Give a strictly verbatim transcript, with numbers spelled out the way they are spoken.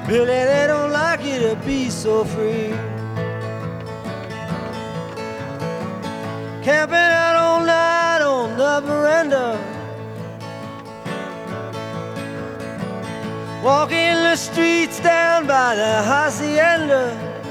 Really, they don't like you to be so free. Camping out all night on the veranda, walking the streets down by the hacienda.